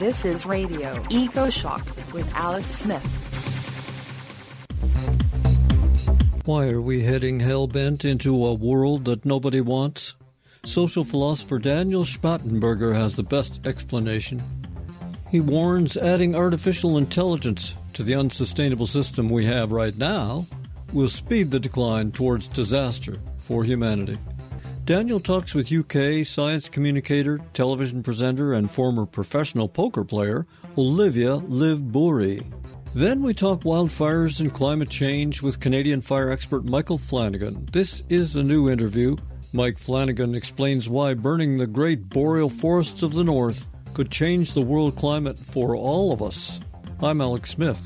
This is Radio EcoShock with Alex Smith. Why are we heading hell-bent into a world that nobody wants? Social philosopher Daniel Schmachtenberger has the best explanation. He warns adding artificial intelligence to the unsustainable system we have right now will speed the decline towards disaster for humanity. Daniel talks with UK science communicator, television presenter, and former professional poker player Olivia Liv Bouri. Then we talk wildfires and climate change with Canadian fire expert Michael Flanagan. This is a new interview. Mike Flanagan explains why burning the great boreal forests of the north could change the world climate for all of us. I'm Alex Smith.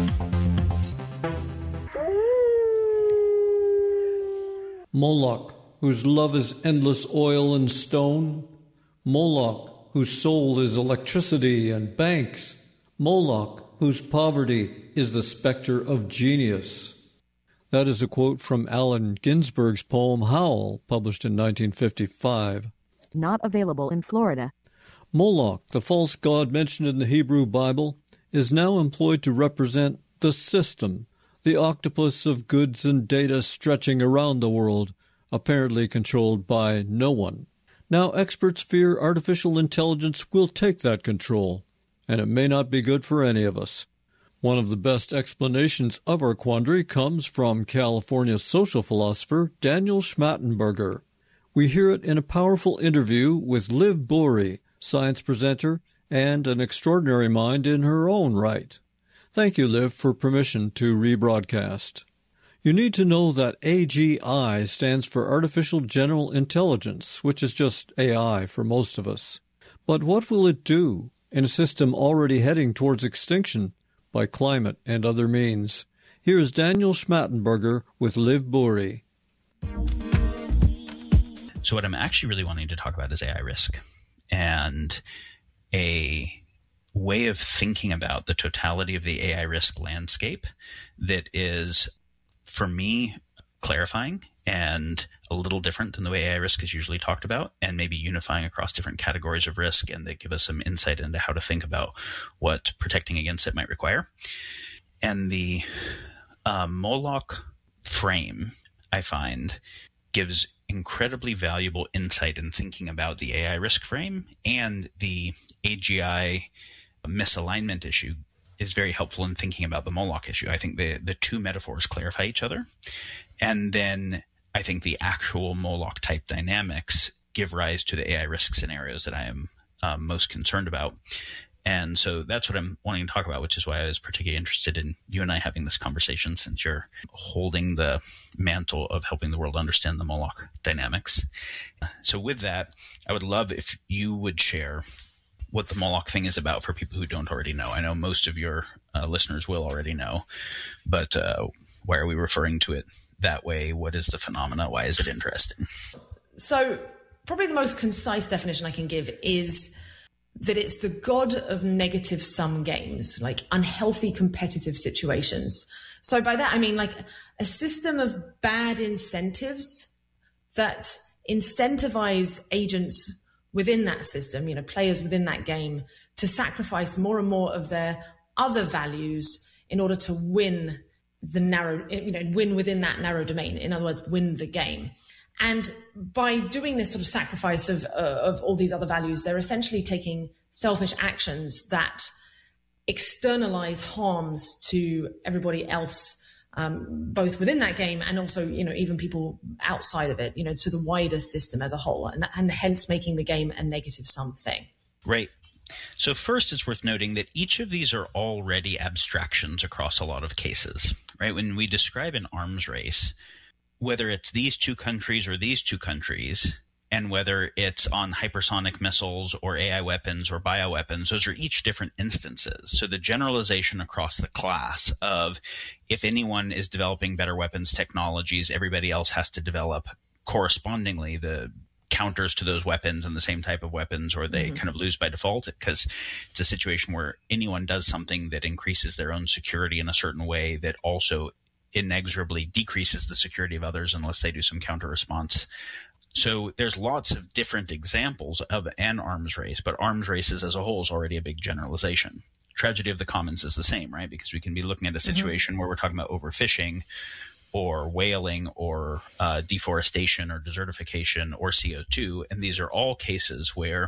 Moloch, whose love is endless oil and stone. Moloch, whose soul is electricity and banks. Moloch, whose poverty is the specter of genius. That is a quote from Allen Ginsberg's poem Howl, published in 1955. Not available in Florida. Moloch, the false god mentioned in the Hebrew Bible, is now employed to represent the system, the octopus of goods and data stretching around the world, apparently controlled by no one. Now experts fear artificial intelligence will take that control, and it may not be good for any of us. One of the best explanations of our quandary comes from California social philosopher Daniel Schmachtenberger. We hear it in a powerful interview with Liv Bouri, science presenter and an extraordinary mind in her own right. Thank you, Liv, for permission to rebroadcast. You need to know that AGI stands for Artificial General Intelligence, which is just AI for most of us. But what will it do in a system already heading towards extinction by climate and other means? Here is Daniel Schmachtenberger with Liv Bouri. So what I'm actually really wanting to talk about is AI risk and a way of thinking about the totality of the AI risk landscape that is, for me, clarifying and a little different than the way AI risk is usually talked about, and maybe unifying across different categories of risk, and that give us some insight into how to think about what protecting against it might require. And the Moloch frame, I find, gives incredibly valuable insight in thinking about the AI risk frame, and the AGI misalignment issue is very helpful in thinking about the Moloch issue. I think the two metaphors clarify each other. And then I think the actual Moloch type dynamics give rise to the AI risk scenarios that I am most concerned about. And so that's what I'm wanting to talk about, which is why I was particularly interested in you and I having this conversation, since you're holding the mantle of helping the world understand the Moloch dynamics. So with that, I would love if you would share what the Moloch thing is about for people who don't already know. I know most of your listeners will already know, but why are we referring to it that way? What is the phenomena? Why is it interesting? So probably the most concise definition I can give is that it's the god of negative sum games, like unhealthy competitive situations. So by that, I mean like a system of bad incentives that incentivize agents within that system, players within that game, to sacrifice more and more of their other values in order to win win within that narrow domain. In other words, win the game. And by doing this sort of sacrifice of all these other values, they're essentially taking selfish actions that externalize harms to everybody else, both within that game and also, even people outside of it, to the wider system as a whole, and hence making the game a negative sum thing. Right. So first, it's worth noting that each of these are already abstractions across a lot of cases, right? When we describe an arms race, whether it's these two countries or these two countries, and whether it's on hypersonic missiles or AI weapons or bioweapons, those are each different instances. So the generalization across the class of if anyone is developing better weapons technologies, everybody else has to develop correspondingly the counters to those weapons and the same type of weapons, or they kind of lose by default, because it's a situation where anyone does something that increases their own security in a certain way that also inexorably decreases the security of others unless they do some counter response So there's lots of different examples of an arms race, but arms races as a whole is already a big generalization. Tragedy of the commons is the same, right? Because we can be looking at a situation where we're talking about overfishing or whaling or deforestation or desertification or CO2. And these are all cases where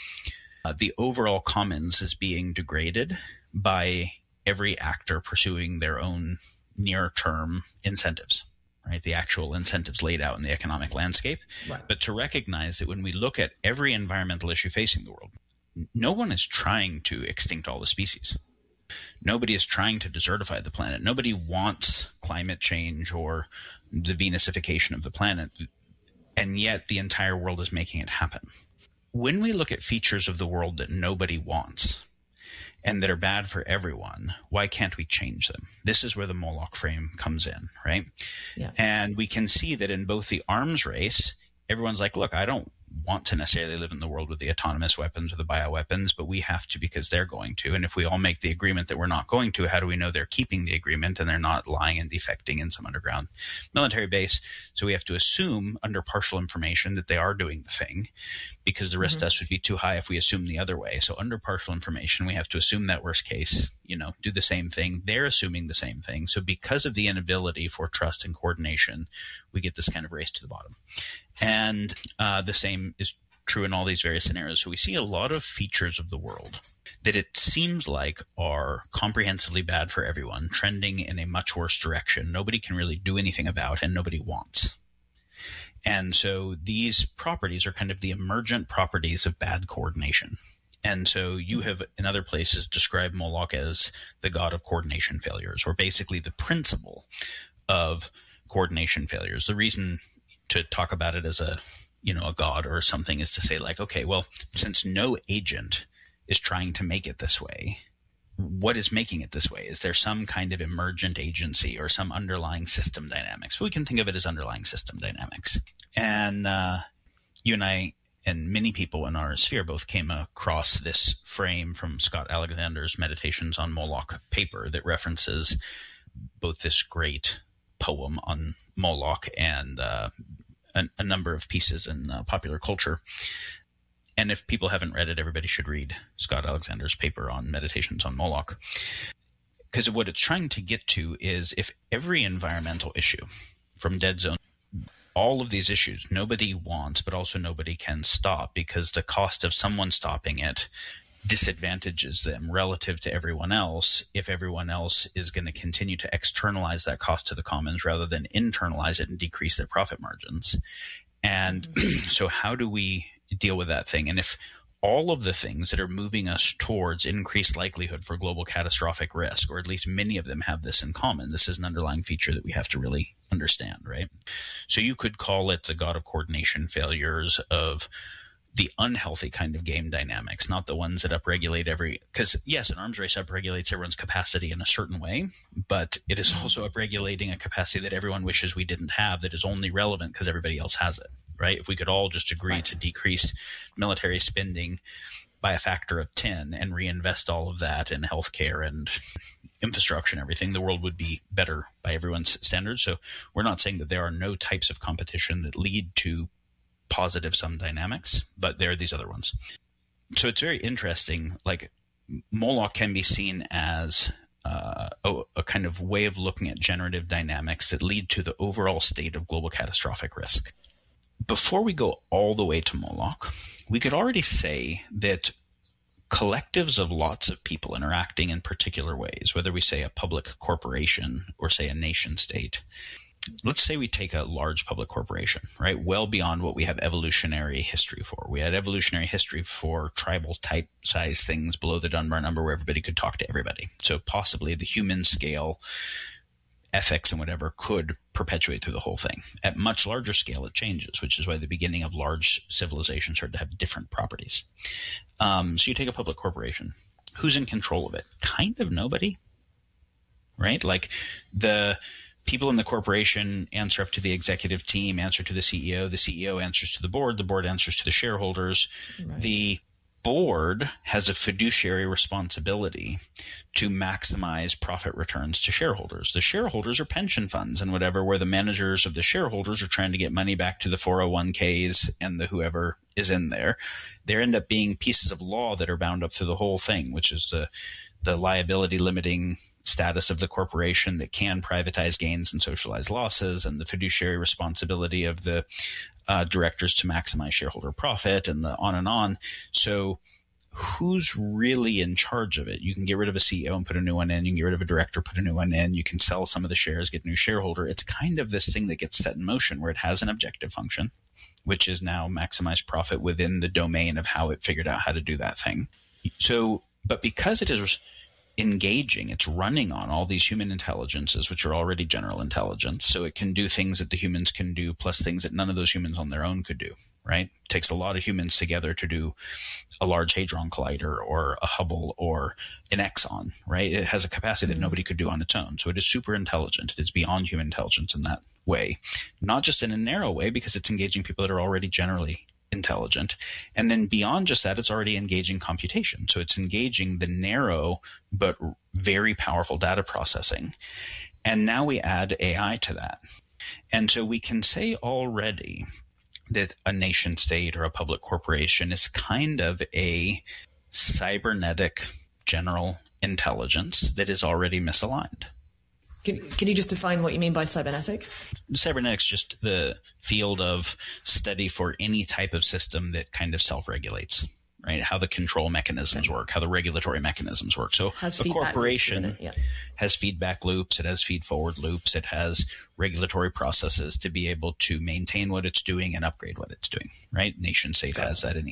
the overall commons is being degraded by every actor pursuing their own near-term incentives, right? The actual incentives laid out in the economic landscape. Right. But to recognize that when we look at every environmental issue facing the world, no one is trying to extinct all the species. Nobody is trying to desertify the planet. Nobody wants climate change or the Venusification of the planet, and yet the entire world is making it happen. When we look at features of the world that nobody wants and that are bad for everyone, why can't we change them? This is where the Moloch frame comes in, right? Yeah. And we can see that in both the arms race, everyone's like, look, I don't want to necessarily live in the world with the autonomous weapons or the bioweapons, but we have to because they're going to. And if we all make the agreement that we're not going to, how do we know they're keeping the agreement and they're not lying and defecting in some underground military base? So we have to assume under partial information that they are doing the thing, because the risk test would be too high if we assume the other way. So under partial information, we have to assume that worst case, do the same thing. They're assuming the same thing. So because of the inability for trust and coordination, we get this kind of race to the bottom. And the same is true in all these various scenarios. So we see a lot of features of the world that it seems like are comprehensively bad for everyone, trending in a much worse direction. Nobody can really do anything about and nobody wants. And so these properties are kind of the emergent properties of bad coordination. And so you have in other places described Moloch as the god of coordination failures, or basically the principle of coordination failures. The reason to talk about it as a god or something is to say like, okay, well, since no agent is trying to make it this way, what is making it this way? Is there some kind of emergent agency or some underlying system dynamics? We can think of it as underlying system dynamics. And you and I and many people in our sphere both came across this frame from Scott Alexander's Meditations on Moloch paper that references both this great poem on Moloch and a number of pieces in popular culture. And if people haven't read it, everybody should read Scott Alexander's paper on Meditations on Moloch. Because what it's trying to get to is if every environmental issue, from dead zone, all of these issues, nobody wants, but also nobody can stop, because the cost of someone stopping it disadvantages them relative to everyone else if everyone else is going to continue to externalize that cost to the commons rather than internalize it and decrease their profit margins. And so how do we deal with that thing? And if all of the things that are moving us towards increased likelihood for global catastrophic risk, or at least many of them have this in common, this is an underlying feature that we have to really understand, right? So you could call it the god of coordination failures, of the unhealthy kind of game dynamics, not the ones that upregulate because yes, an arms race upregulates everyone's capacity in a certain way, but it is also upregulating a capacity that everyone wishes we didn't have, that is only relevant because everybody else has it, right? If we could all just agree to decrease military spending by a factor of 10 and reinvest all of that in healthcare and infrastructure and everything, the world would be better by everyone's standards. So we're not saying that there are no types of competition that lead to positive sum dynamics, but there are these other ones. So it's very interesting. Like Moloch can be seen as a kind of way of looking at generative dynamics that lead to the overall state of global catastrophic risk. Before we go all the way to Moloch, we could already say that collectives of lots of people interacting in particular ways, whether we say a public corporation or say a nation state, let's say we take a large public corporation, right? Well beyond what we have evolutionary history for. We had evolutionary history for tribal type size things below the Dunbar number where everybody could talk to everybody. So possibly the human scale ethics and whatever could perpetuate through the whole thing. At much larger scale, it changes, which is why the beginning of large civilizations started to have different properties. So you take a public corporation. Who's in control of it? Kind of nobody, right? Like the people in the corporation answer up to the executive team, answer to the CEO answers to the board answers to the shareholders. Right. The board has a fiduciary responsibility to maximize profit returns to shareholders. The shareholders are pension funds and whatever, where the managers of the shareholders are trying to get money back to the 401ks and the whoever is in there. There end up being pieces of law that are bound up through the whole thing, which is the liability limiting status of the corporation that can privatize gains and socialize losses, and the fiduciary responsibility of the directors to maximize shareholder profit, and the on and on. So who's really in charge of it? You can get rid of a CEO and put a new one in. You can get rid of a director, put a new one in. You can sell some of the shares, get a new shareholder. It's kind of this thing that gets set in motion where it has an objective function, which is now maximize profit within the domain of how it figured out how to do that thing. So, but because it is engaging, it's running on all these human intelligences, which are already general intelligence. So it can do things that the humans can do, plus things that none of those humans on their own could do, right? It takes a lot of humans together to do a Large Hadron Collider or a Hubble or an Exxon, right? It has a capacity that nobody could do on its own. So it is super intelligent. It is beyond human intelligence in that way, not just in a narrow way, because it's engaging people that are already generally intelligent. And then beyond just that, it's already engaging computation. So it's engaging the narrow but very powerful data processing. And now we add AI to that. And so we can say already that a nation state or a public corporation is kind of a cybernetic general intelligence that is already misaligned. Can you just define what you mean by cybernetic? Cybernetic's just the field of study for any type of system that kind of self-regulates, right? How the control mechanisms work, how the regulatory mechanisms work. So a corporation has feedback loops, it has feed-forward loops, it has regulatory processes to be able to maintain what it's doing and upgrade what it's doing, right? Nation state has that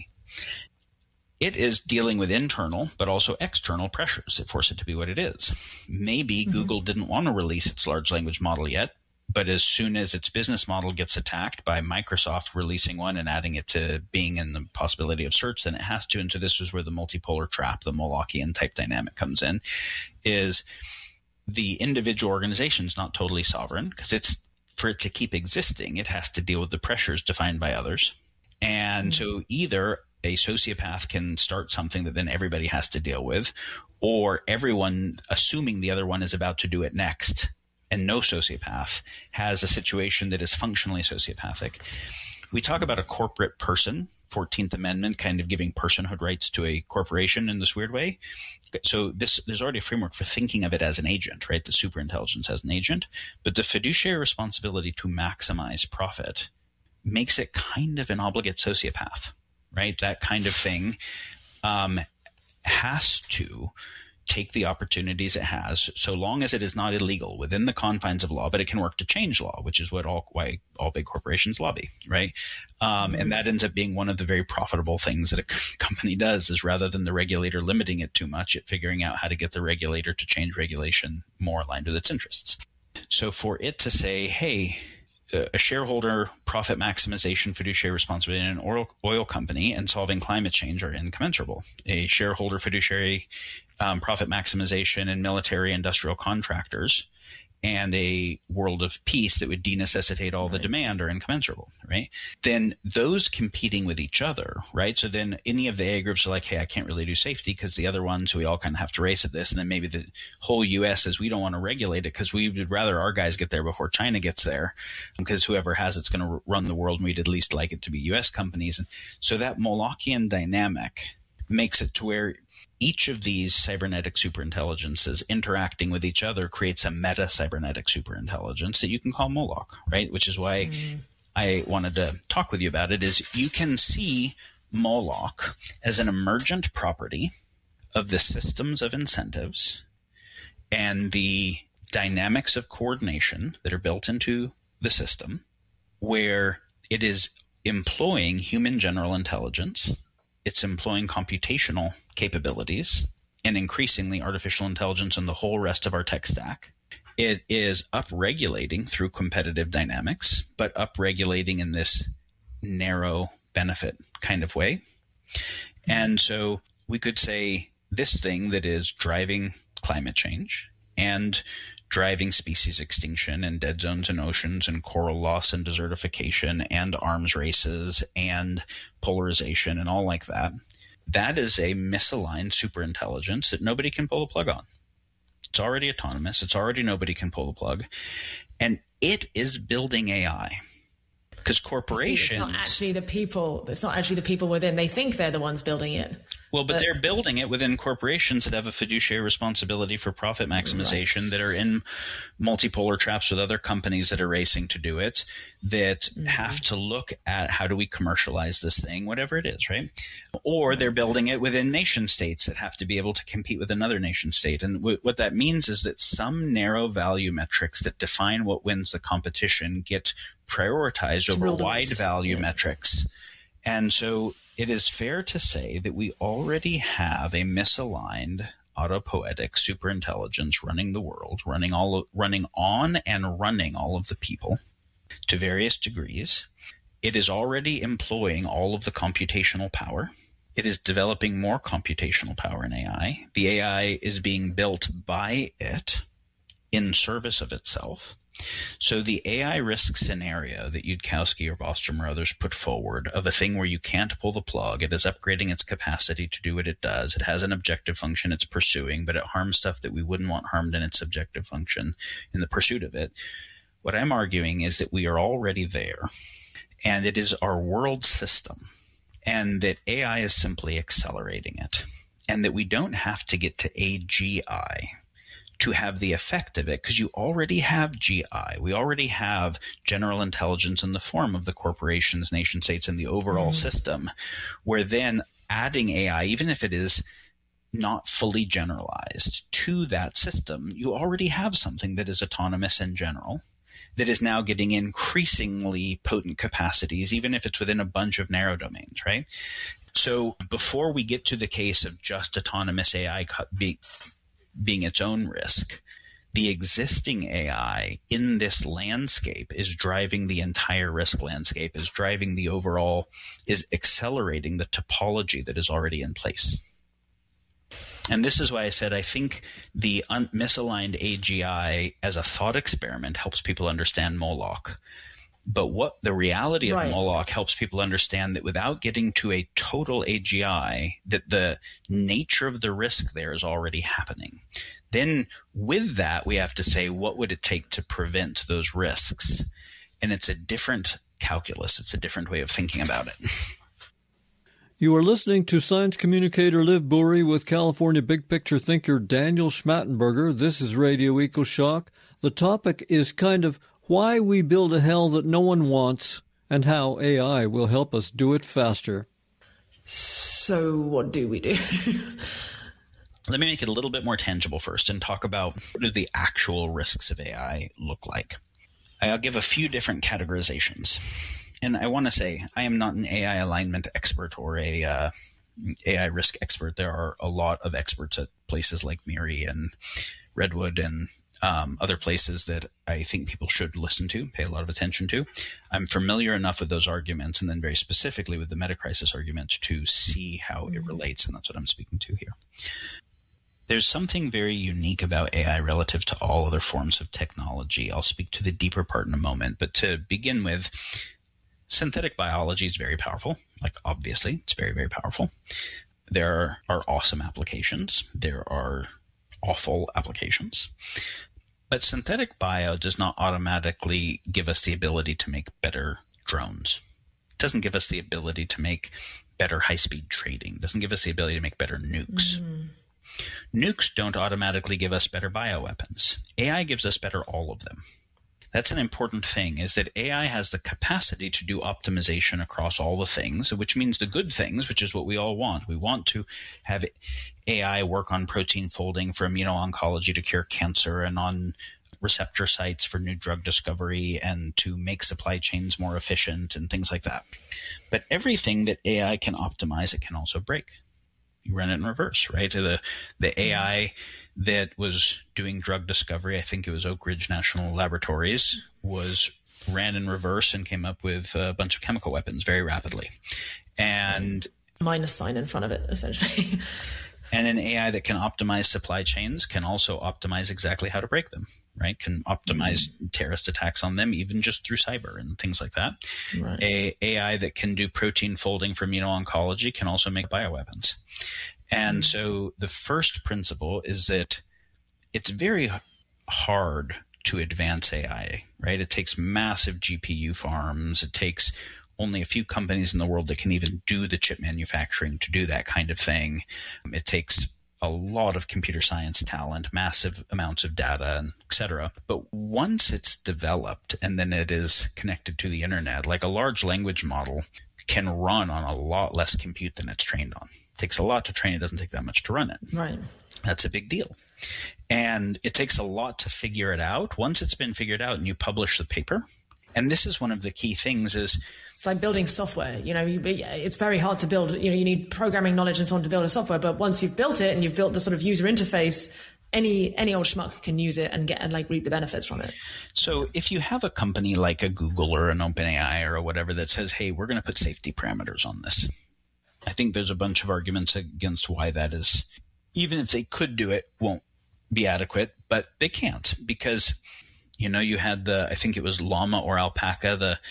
It is dealing with internal, but also external pressures that force it to be what it is. Maybe Google didn't want to release its large language model yet, but as soon as its business model gets attacked by Microsoft releasing one and adding it to Bing and the possibility of search, then it has to. And so this is where the multipolar trap, the Molochian type dynamic comes in, is the individual organization is not totally sovereign, because for it to keep existing, it has to deal with the pressures defined by others. And so either a sociopath can start something that then everybody has to deal with, or everyone, assuming the other one is about to do it next, and no sociopath, has a situation that is functionally sociopathic. We talk about a corporate person, 14th Amendment, kind of giving personhood rights to a corporation in this weird way. So there's already a framework for thinking of it as an agent, right? The superintelligence as an agent. But the fiduciary responsibility to maximize profit makes it kind of an obligate sociopath. Right? That kind of thing has to take the opportunities it has, so long as it is not illegal within the confines of law, but it can work to change law, which is why all big corporations lobby, right? And that ends up being one of the very profitable things that a company does, is rather than the regulator limiting it too much, it figuring out how to get the regulator to change regulation more aligned with its interests. So for it to say, hey, a shareholder profit maximization fiduciary responsibility in an oil company and solving climate change are incommensurable. A shareholder fiduciary profit maximization in military industrial contractors and a world of peace that would denecessitate all the demand are incommensurable, right? Then those competing with each other, right? So then any of the A groups are like, hey, I can't really do safety because the other ones, we all kind of have to race at this. And then maybe the whole U.S. says, we don't want to regulate it because we would rather our guys get there before China gets there, because whoever has it's going to run the world, and we'd at least like it to be U.S. companies. And so that Molochian dynamic makes it to where each of these cybernetic superintelligences interacting with each other creates a meta cybernetic superintelligence that you can call Moloch, right? Which is why I wanted to talk with you about it, is you can see Moloch as an emergent property of the systems of incentives and the dynamics of coordination that are built into the system, where it is employing human general intelligence, it's employing computational capabilities, and increasingly artificial intelligence and the whole rest of our tech stack. It is upregulating through competitive dynamics, but upregulating in this narrow benefit kind of way. And so we could say this thing that is driving climate change and driving species extinction and dead zones in oceans and coral loss and desertification and arms races and polarization and all like that, that is a misaligned superintelligence that nobody can pull the plug on. It's already autonomous. It's already nobody can pull the plug. And it is building AI. Because corporations... It's not actually the people. It's not actually the people within. They think they're the ones building it. Well, but they're building it within corporations that have a fiduciary responsibility for profit maximization, right, that are in multipolar traps with other companies that are racing to do it, that have to look at how do we commercialize this thing, whatever it is, right? Or they're building it within nation states that have to be able to compete with another nation state. And what that means is that some narrow value metrics that define what wins the competition get prioritized over wide value metrics. And so it is fair to say that we already have a misaligned autopoietic superintelligence running the world, running on and running all of the people to various degrees. It is already employing all of the computational power. It is developing more computational power in AI. The AI is being built by it in service of itself. So the AI risk scenario that Yudkowsky or Bostrom or others put forward of a thing where you can't pull the plug, it is upgrading its capacity to do what it does. It has an objective function it's pursuing, but it harms stuff that we wouldn't want harmed in its objective function in the pursuit of it. What I'm arguing is that we are already there, and it is our world system, and that AI is simply accelerating it, and that we don't have to get to AGI to have the effect of it, because you already have GI. We already have general intelligence in the form of the corporations, nation states, and the overall system, where then adding AI, even if it is not fully generalized to that system, you already have something that is autonomous in general, that is now getting increasingly potent capacities, even if it's within a bunch of narrow domains, right? So before we get to the case of just autonomous AI being its own risk, the existing AI in this landscape is driving the entire risk landscape, is driving the overall, is accelerating the topology that is already in place. And this is why I said I think the misaligned AGI as a thought experiment helps people understand Moloch. But what the reality of Moloch helps people understand that without getting to a total AGI, that the nature of the risk there is already happening. Then with that, we have to say, what would it take to prevent those risks? And it's a different calculus. It's a different way of thinking about it. You are listening to science communicator Liv Bouri with California big picture thinker Daniel Schmattenberger. This is Radio EcoShock. The topic is kind of why we build a hell that no one wants and how AI will help us do it faster. So what do we do? Let me make it a little bit more tangible first and talk about what do the actual risks of AI look like. I'll give a few different categorizations. And I want to say I am not an AI alignment expert or a AI risk expert. There are a lot of experts at places like MIRI and Redwood and other places that I think people should listen to, pay a lot of attention to. I'm familiar enough with those arguments, and then very specifically with the metacrisis argument, to see how it relates, and that's what I'm speaking to here. There's something very unique about AI relative to all other forms of technology. I'll speak to the deeper part in a moment, but to begin with, synthetic biology is very powerful. Like, obviously, it's very, very powerful. There are awesome applications. There are awful applications. But synthetic bio does not automatically give us the ability to make better drones. It doesn't give us the ability to make better high-speed trading. It doesn't give us the ability to make better nukes. Nukes don't automatically give us better bioweapons. AI gives us better all of them. That's an important thing, is that AI has the capacity to do optimization across all the things, which means the good things, which is what we all want. We want to have AI work on protein folding for immuno-oncology to cure cancer and on receptor sites for new drug discovery and to make supply chains more efficient and things like that. But everything that AI can optimize, it can also break. You run it in reverse, right? The AI that was doing drug discovery, I think it was Oak Ridge National Laboratories, ran in reverse and came up with a bunch of chemical weapons very rapidly. And minus sign in front of it, essentially. And an AI that can optimize supply chains can also optimize exactly how to break them, right? Can optimize terrorist attacks on them, even just through cyber and things like that. Right. A AI that can do protein folding for immuno-oncology can also make bioweapons. And so the first principle is that it's very hard to advance AI, right? It takes massive GPU farms. It takes only a few companies in the world that can even do the chip manufacturing to do that kind of thing. It takes a lot of computer science talent, massive amounts of data, and et cetera. But once it's developed and then it is connected to the internet, like a large language model can run on a lot less compute than it's trained on. It takes a lot to train. It doesn't take that much to run it. Right. That's a big deal. And it takes a lot to figure it out. Once it's been figured out and you publish the paper, and this is one of the key things is, it's like building software. It's very hard to build. You need programming knowledge and so on to build a software. But once you've built it and you've built the sort of user interface, any old schmuck can use it and reap the benefits from it. So if you have a company like a Google or an OpenAI or whatever that says, hey, we're going to put safety parameters on this, I think there's a bunch of arguments against why that is. Even if they could do it, won't be adequate, but they can't because, you had I think it was Llama or Alpaca, the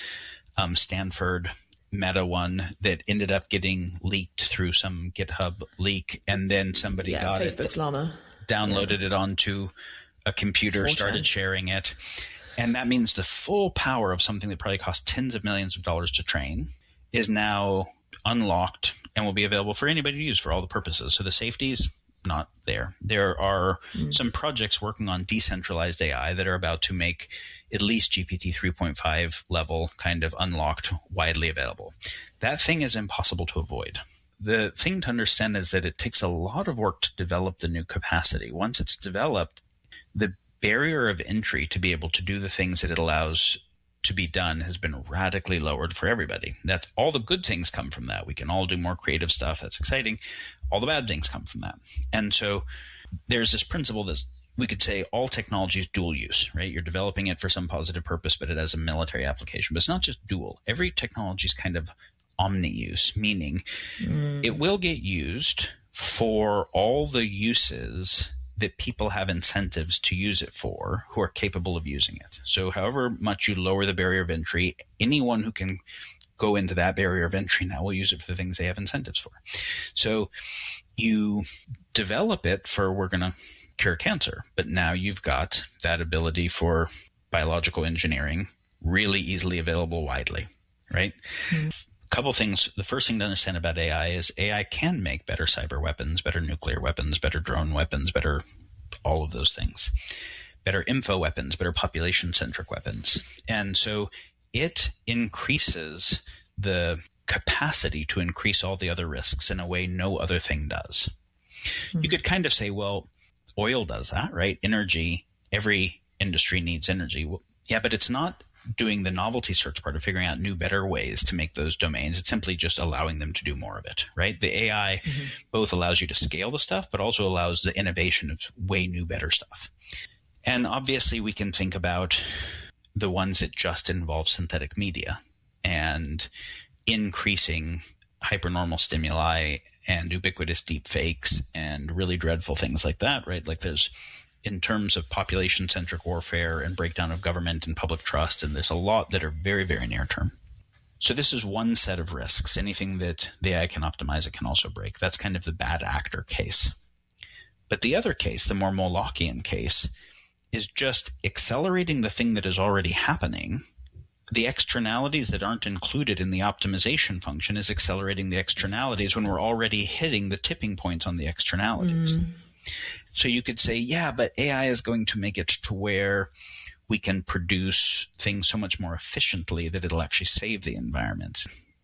Stanford Meta one that ended up getting leaked through some GitHub leak, and then somebody got Facebook's Llama, downloaded it onto a computer, 4chan. started sharing it, and that means the full power of something that probably cost tens of millions of dollars to train is now unlocked and will be available for anybody to use for all the purposes. So the safety's not there. There are some projects working on decentralized AI that are about to make at least GPT 3.5 level kind of unlocked, widely available. That thing is impossible to avoid. The thing to understand is that it takes a lot of work to develop the new capacity. Once it's developed, the barrier of entry to be able to do the things that it allows to be done has been radically lowered for everybody. That all the good things come from that. We can all do more creative stuff. That's exciting. All the bad things come from that. And so there's this principle that we could say all technology is dual use, right? You're developing it for some positive purpose, but it has a military application. But it's not just dual. Every technology is kind of omni-use, meaning it will get used for all the uses that people have incentives to use it for who are capable of using it. So however much you lower the barrier of entry, anyone who can go into that barrier of entry now will use it for the things they have incentives for. So you develop it for we're going to cure cancer, but now you've got that ability for biological engineering really easily available widely, right? A couple things. The first thing to understand about AI is AI can make better cyber weapons, better nuclear weapons, better drone weapons, better all of those things, better info weapons, better population-centric weapons. And so it increases the capacity to increase all the other risks in a way no other thing does. You could kind of say, well, oil does that, right? Energy, every industry needs energy. Well, yeah, but it's not doing the novelty search part of figuring out new, better ways to make those domains. It's simply just allowing them to do more of it, right? The AI both allows you to scale the stuff, but also allows the innovation of way new, better stuff. And obviously we can think about the ones that just involve synthetic media and increasing hypernormal stimuli and ubiquitous deep fakes and really dreadful things like that, right? Like there's, in terms of population-centric warfare and breakdown of government and public trust, and there's a lot that are very, very near term. So this is one set of risks. Anything that the AI can optimize, it can also break. That's kind of the bad actor case. But the other case, the more Molochian case, is just accelerating the thing that is already happening. The externalities that aren't included in the optimization function is accelerating the externalities when we're already hitting the tipping points on the externalities. So you could say, yeah, but AI is going to make it to where we can produce things so much more efficiently that it'll actually save the environment.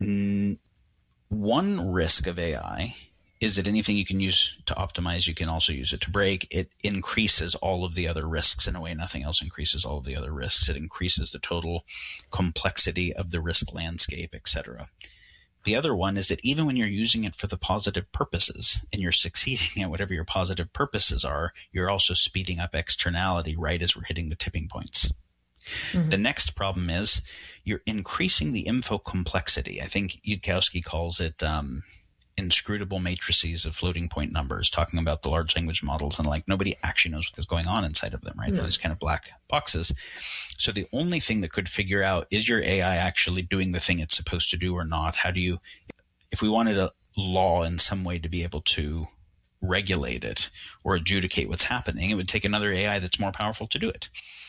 One risk of AI is that anything you can use to optimize, you can also use it to break. It increases all of the other risks in a way nothing else increases all of the other risks. It increases the total complexity of the risk landscape, etc. The other one is that even when you're using it for the positive purposes and you're succeeding at whatever your positive purposes are, you're also speeding up externality right as we're hitting the tipping points. The next problem is you're increasing the info complexity. I think Yudkowsky calls it inscrutable matrices of floating point numbers, talking about the large language models, and like nobody actually knows what's going on inside of them, right? Those kind of black boxes. So the only thing that could figure out, is your AI actually doing the thing it's supposed to do or not? How do you, if we wanted a law in some way to be able to regulate it or adjudicate what's happening, it would take another AI that's more powerful to do it.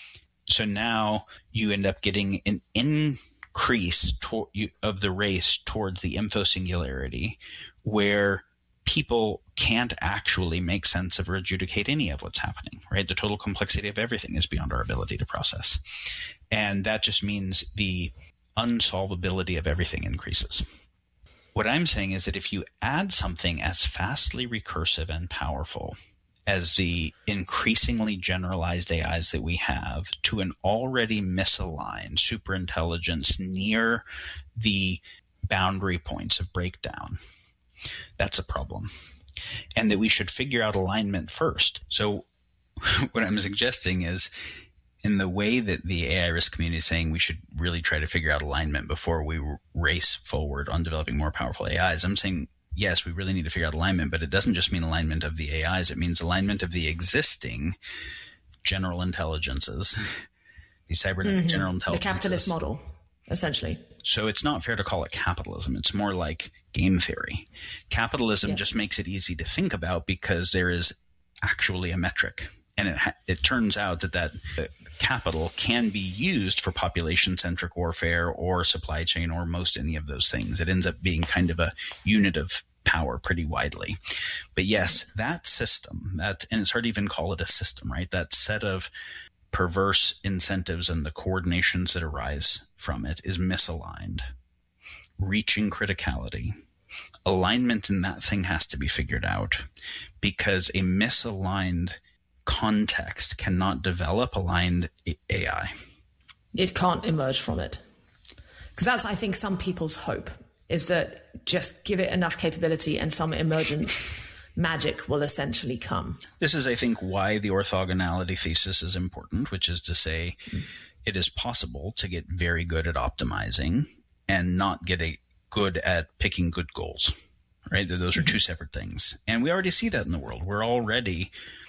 So now you end up getting an increase of the race towards the info singularity, where people can't actually make sense of or adjudicate any of what's happening, right? The total complexity of everything is beyond our ability to process. And that just means the unsolvability of everything increases. What I'm saying is that if you add something as fastly recursive and powerful as the increasingly generalized AIs that we have to an already misaligned superintelligence near the boundary points of breakdown, that's a problem. And that we should figure out alignment first. So what I'm suggesting is, in the way that the AI risk community is saying we should really try to figure out alignment before we race forward on developing more powerful AIs, I'm saying, yes, we really need to figure out alignment, but it doesn't just mean alignment of the AIs. It means alignment of the existing general intelligences, the cybernetic general intelligences. The capitalist model, essentially. So it's not fair to call it capitalism. It's more like game theory. Capitalism just makes it easy to think about because there is actually a metric. And it turns out that capital can be used for population-centric warfare or supply chain or most any of those things. It ends up being kind of a unit of power pretty widely. But yes, that system, and it's hard to even call it a system, right? That set of perverse incentives and the coordinations that arise from it is misaligned, reaching criticality. Alignment in that thing has to be figured out, because a misaligned context cannot develop aligned AI. It can't emerge from it. Because that's, I think, some people's hope, is that just give it enough capability and some emergent magic will essentially come. This is, I think, why the orthogonality thesis is important, which is to say it is possible to get very good at optimizing and not get good at picking good goals, right? Those are two separate things. And we already see that in the world. We're already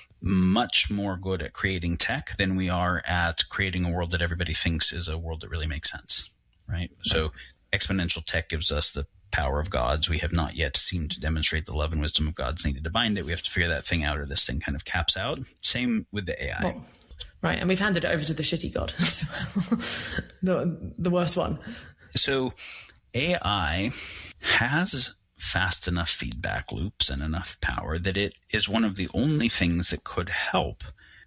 much more good at creating tech than we are at creating a world that everybody thinks is a world that really makes sense, right? So exponential tech gives us the power of gods. We have not yet seemed to demonstrate the love and wisdom of gods needed to bind it. We have to figure that thing out, or this thing kind of caps out. Same with the AI. Well, right, and we've handed it over to the shitty god, the worst one. So AI has fast enough feedback loops and enough power that it is one of the only things that could help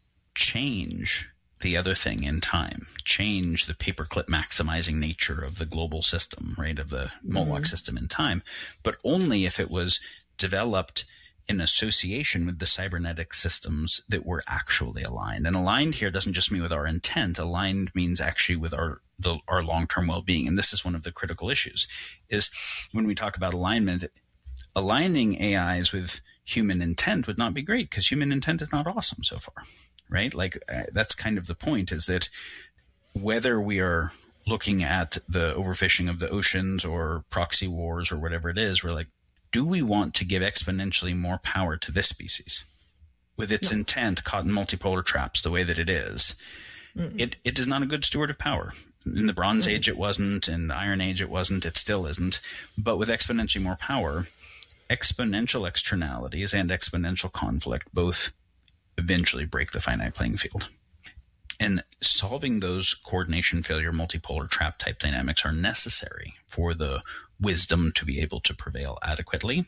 change the other thing in time, change the paperclip maximizing nature of the global system, right, of the Moloch system in time, but only if it was developed in association with the cybernetic systems that were actually aligned. And aligned here doesn't just mean with our intent. Aligned means actually with our long-term well-being. And this is one of the critical issues, is when we talk about alignment, aligning AIs with human intent would not be great, because human intent is not awesome so far, right? Like that's kind of the point, is that whether we are looking at the overfishing of the oceans or proxy wars or whatever it is, we're like, do we want to give exponentially more power to this species with its intent caught in multipolar traps the way that it is? It is not a good steward of power. In the Bronze Age it wasn't, in the Iron Age it wasn't, it still isn't. But with exponentially more power, exponential externalities and exponential conflict both eventually break the finite playing field. And solving those coordination failure, multipolar trap type dynamics are necessary for the wisdom to be able to prevail adequately.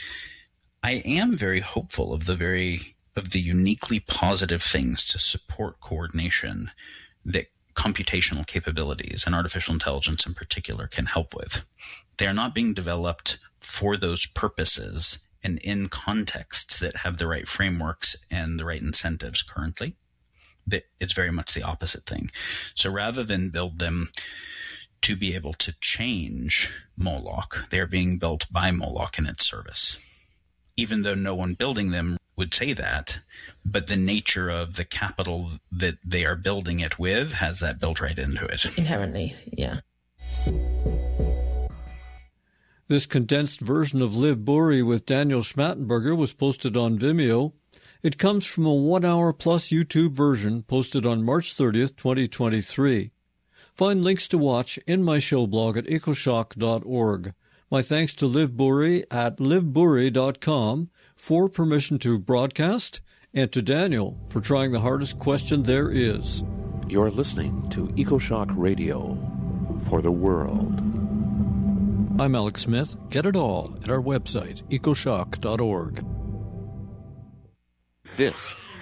I am very hopeful of the uniquely positive things to support coordination that computational capabilities and artificial intelligence in particular can help with. They are not being developed for those purposes and in contexts that have the right frameworks and the right incentives currently. It's very much the opposite thing. So rather than build them to be able to change Moloch, they are being built by Moloch in its service. Even though no one building them would say that, but the nature of the capital that they are building it with has that built right into it. Inherently, yeah. This condensed version of Liv Boeree with Daniel Schmattenberger was posted on Vimeo. It comes from a 1-hour-plus YouTube version posted on March 30th, 2023. Find links to watch in my show blog at ecoshock.org. My thanks to Liv Boeree at livboeree.com for permission to broadcast, and to Daniel for trying the hardest question there is. You're listening to EcoShock Radio for the world. I'm Alex Smith. Get it all at our website, ecoshock.org. This